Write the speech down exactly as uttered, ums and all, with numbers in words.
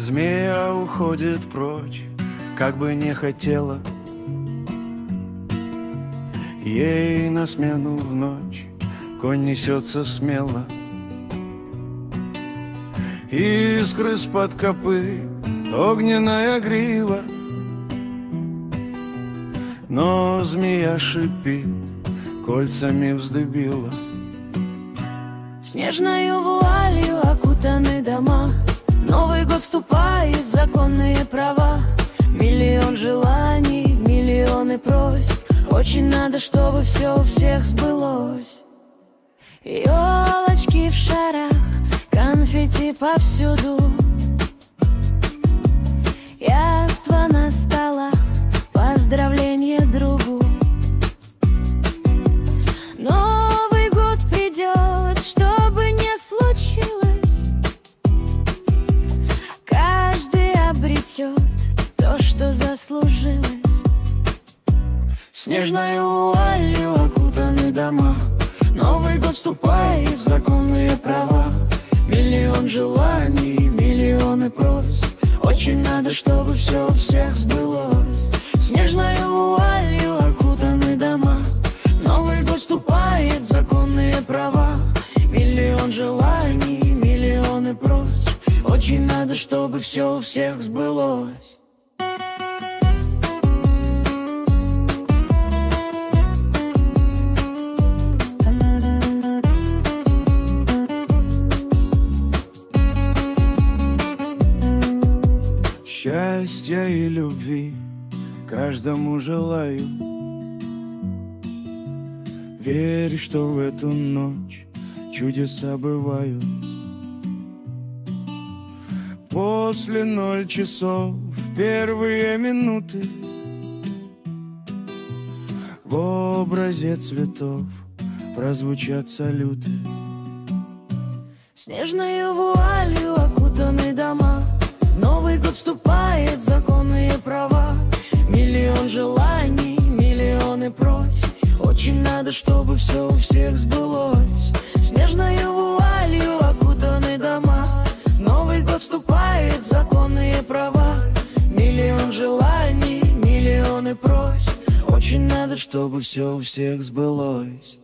Змея уходит прочь, как бы не хотела. Ей на смену в ночь конь несется смело. Искры с-под копыт, огненная грива, но змея шипит, кольцами вздыбила. Снежною вуалью окутаны дома, Новый год вступает в законные права. Миллион желаний, миллионы просьб, очень надо, чтобы все у всех сбылось. Ёлочки в шарах, конфетти повсюду, яства на столах, поздравление другу. Новый год придет, что бы ни случилось, каждый обретет то, что заслужилось. Снежною вуалью окутаны дома, Новый год вступает в законные права. Миллион желаний, миллионы просьб, очень надо, чтобы все у всех сбылось. Снежною вуалью окутаны дома, Новый год вступает в законные права. Миллион желаний, миллионы просьб, очень надо, чтобы все у всех сбылось. Счастья и любви каждому желаю. Верь, что в эту ночь чудеса бывают. После ноль часов первые минуты в образе цветов прозвучат салюты. Снежною вуалью окутаны дома, Новый год вступает в законные права. Миллион желаний, миллионы просьб, очень надо, чтобы все у всех сбылось. Снежною вуалью окутаны дома, Новый год вступает в законные права. Миллион желаний, миллионы просьб, очень надо, чтобы все у всех сбылось.